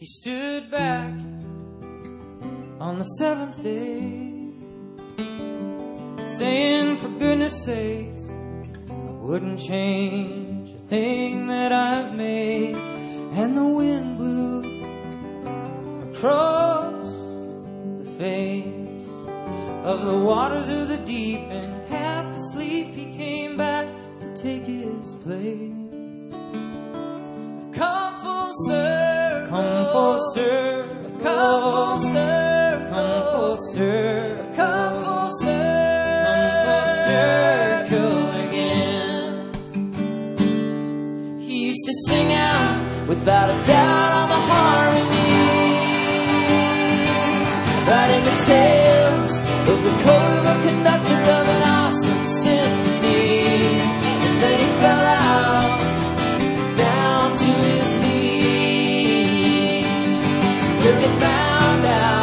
He stood back on the seventh day, saying, for goodness sakes, I wouldn't change a thing that I've made. And the wind blew across the face of the waters of the deep, and half asleep he came back to take his place. I've come full circle, come full circle, come full circle, come full circle, come full circle again. He used to sing out without a doubt on the harmony, writing the tales of the co-worker conductor of an awesome symphony. And then he fell out down to his knees till he found out